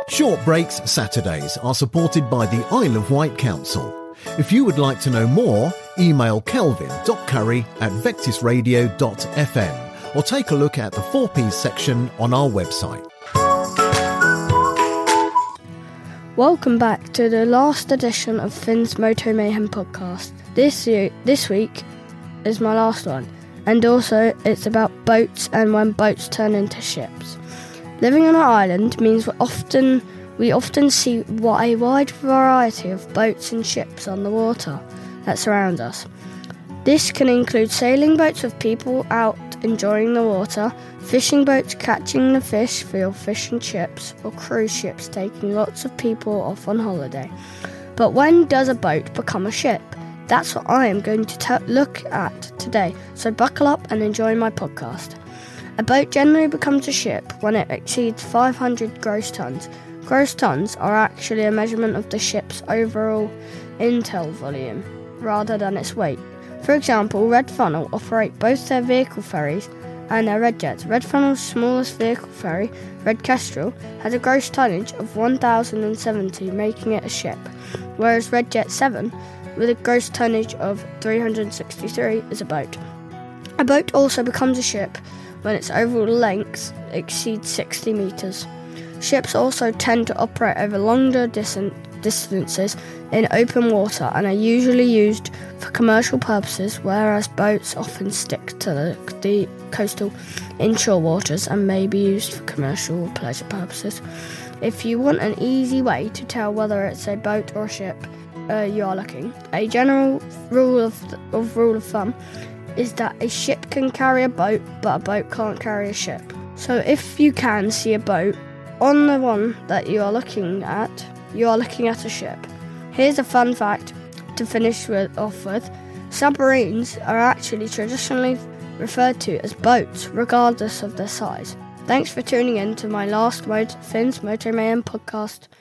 Short Breaks Saturdays are supported by the Isle of Wight Council. If you would like to know more, email kelvin.curry@vectisradio.fm or take a look at the 4Ps section on our website. Welcome back to the last edition of Finn's Moto Mayhem podcast. This week is my last one, and also it's about boats and when boats turn into ships. Living on an island means we often see a wide variety of boats and ships on the water that surround us. This can include sailing boats with people out enjoying the water, fishing boats catching the fish for your fish and chips, or cruise ships taking lots of people off on holiday. But when does a boat become a ship? That's what I am going to look at today, so buckle up and enjoy my podcast. A boat generally becomes a ship when it exceeds 500 gross tons. Gross tons are actually a measurement of the ship's overall intel volume, rather than its weight. For example, Red Funnel operate both their vehicle ferries and their Red Jets. Red Funnel's smallest vehicle ferry, Red Kestrel, has a gross tonnage of 1,070, making it a ship, whereas Red Jet 7, with a gross tonnage of 363, is a boat. A boat also becomes a ship when its overall length exceeds 60 metres. Ships also tend to operate over longer distances in open water and are usually used for commercial purposes, whereas boats often stick to the coastal inshore waters and may be used for commercial or pleasure purposes. If you want an easy way to tell whether it's a boat or a ship you are looking, a general rule of thumb is that a ship can carry a boat, but a boat can't carry a ship. So if you can see a boat on the one that you are looking at a ship. Here's a fun fact to finish off with. Submarines are actually traditionally referred to as boats, regardless of their size. Thanks for tuning in to my last Finn's Moto Mayhem podcast.